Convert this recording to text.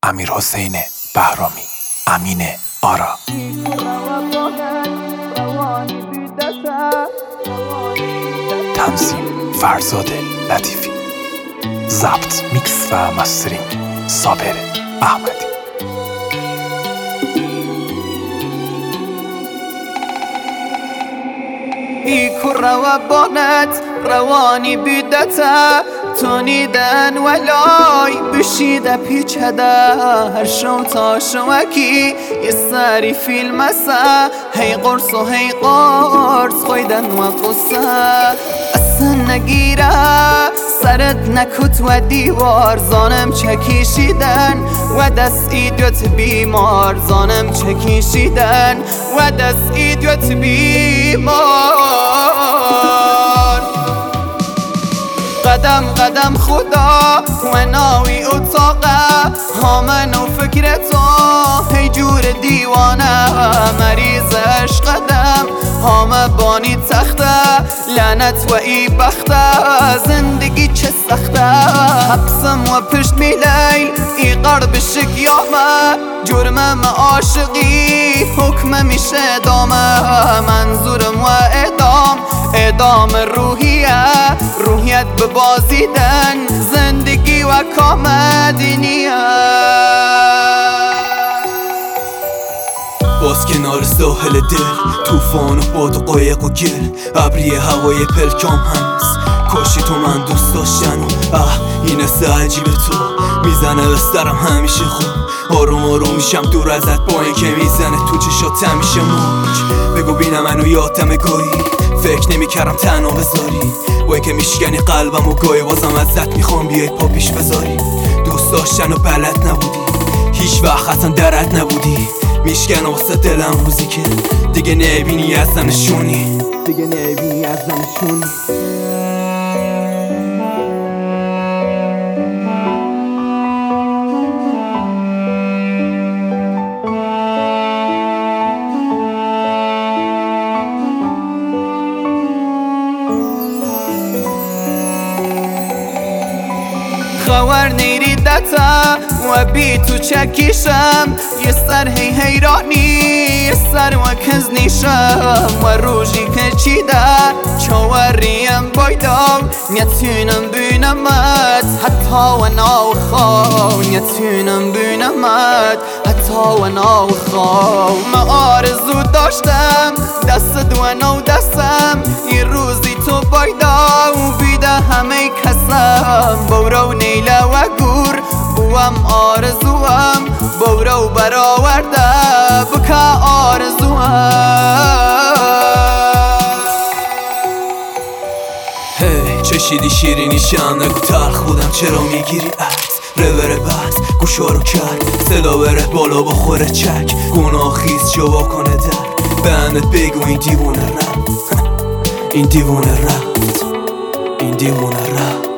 امیرحسین بهرامی، امین آرا. تنظیم فرزاد لطیفی. ضبط، میکس و مسترینگ صابر احمدی. روى بانت رواني بدتا تونيدن ولاي بشيدة بيجهدا هرشو تاشوكي يساري في المسا هي قرص وهي قرص خويدن وقصة السن نگیره سرت نکوت و دیوار زانم چکیشیدن و دست ایدیوت بیمار زانم چکیشیدن و دست ایدیوت بیمار قدم قدم خدا و ناوی اتاقه هامن و فکرتو هی جور دیوانه مریض عشقدم هامه بانی تخته لعنت و ای بخته زندگی چه سخته حبسم و پشت میلیل ای قرب شکیامه جرمم عاشقی حکم میشه ادامه منظورم و ادام روحیت به بازیدن زندگی و کامدینیه باز کنار ساحل دل توفان و باد و قایق و گل ابری هوای پلکام هست کاشی تو من دوست داشتن و این حس عجیب تو میزنه به سرم همیشه خوب آروم آروم میشم دور ازت با اینکه میزنه تو چشات همیشه موج بگو بینم منو یادم گاهی فکر نمیکردم تنها بذاری با اینکه میشکنی قلبم و گاهی بازم ازت میخوام بیای پا پیش بذاری دوست داشتن و بلد نبودی هیچ وقت اصلا درد نبودی میشکن واسه دلم روزی که دیگه نبینی از نشونی خور نیری دتا و بی تو چکیشم یه سر هی حیرانی یه سر و کز نیشم و روژی که چیده چاوریم بایدام نتونم بینمت حتی و ناوخواه نتونم بینمت حتی و ناوخواه من آرزو داشتم دست و نو دستم یه روزی تو بایدام بیده همه کسم بورو نیله و گور بوام آرزوام بورو برآورده بکا آرزوام هی چشیدی شیرینیشم نگو تلخ بودم چرا میگیری عکس روره بس گوشا رو کرد صدا بره بالا بخوره چک گناه خیز جوا کنه در بندت بگو این دیوونه رفت این دیوونه رفت